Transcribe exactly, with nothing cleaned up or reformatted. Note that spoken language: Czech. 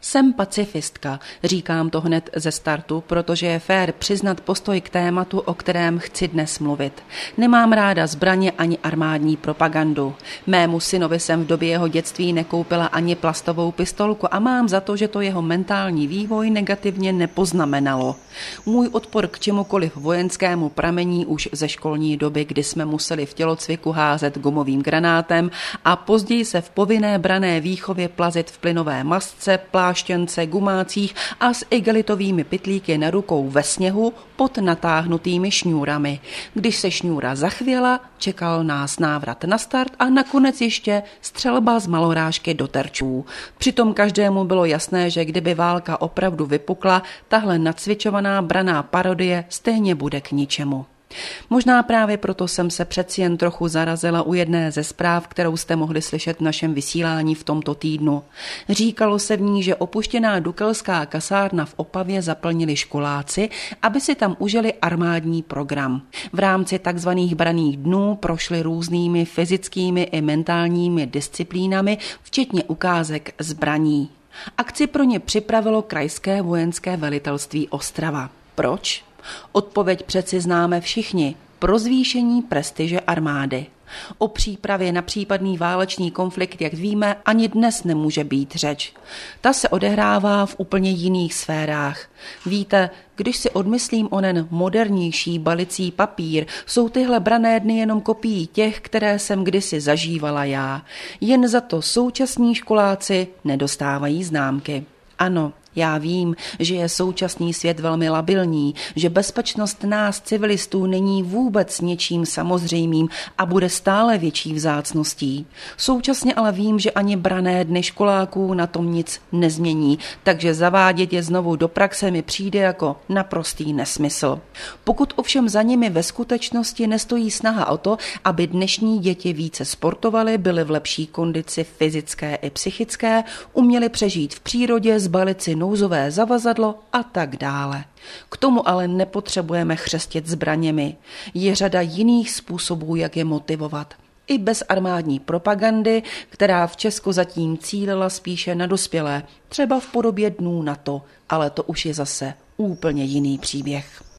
Jsem pacifistka, říkám to hned ze startu, protože je fér přiznat postoj k tématu, o kterém chci dnes mluvit. Nemám ráda zbraně ani armádní propagandu. Mému synovi jsem v době jeho dětství nekoupila ani plastovou pistolku a mám za to, že to jeho mentální vývoj negativně nepoznamenalo. Můj odpor k čemukoliv vojenskému pramení už ze školní doby, kdy jsme museli v tělocviku házet gumovým granátem a později se v povinné branné výchově plazit v plynové masce, pláštěnce, gumácích a s igelitovými pytlíky na rukou ve sněhu pod natáhnutými šňůrami. Když se šňůra zachvěla, čekal nás návrat na start a nakonec ještě střelba z malorážky do terčů. Přitom každému bylo jasné, že kdyby válka opravdu vypukla, tahle nacvičovaná branná parodie stejně bude k ničemu. Možná právě proto jsem se přeci jen trochu zarazila u jedné ze zpráv, kterou jste mohli slyšet v našem vysílání v tomto týdnu. Říkalo se v ní, že opuštěná dukelská kasárna v Opavě zaplnili školáci, aby si tam užili armádní program. V rámci takzvaných branných dnů prošli různými fyzickými i mentálními disciplínami, včetně ukázek zbraní. Akci pro ně připravilo Krajské vojenské velitelství Ostrava. Proč? Odpověď přeci známe všichni. Pro zvýšení prestiže armády. O přípravě na případný válečný konflikt, jak víme, ani dnes nemůže být řeč. Ta se odehrává v úplně jiných sférách. Víte, když si odmyslím onen modernější balicí papír, jsou tyhle branné dny jenom kopií těch, které jsem kdysi zažívala já. Jen za to současní školáci nedostávají známky. Ano, já vím, že je současný svět velmi labilní, že bezpečnost nás civilistů není vůbec něčím samozřejmým a bude stále větší vzácností. Současně ale vím, že ani branné dny školáků na tom nic nezmění, takže zavádět je znovu do praxe mi přijde jako naprostý nesmysl. Pokud ovšem za nimi ve skutečnosti nestojí snaha o to, aby dnešní děti více sportovaly, byly v lepší kondici fyzické i psychické, uměly přežít v přírodě, zbalit si nouzové zavazadlo a tak dále. K tomu ale nepotřebujeme chřestit zbraněmi. Je řada jiných způsobů, jak je motivovat. I bez armádní propagandy, která v Česku zatím cílila spíše na dospělé, třeba v podobě dnů NATO, ale to už je zase úplně jiný příběh.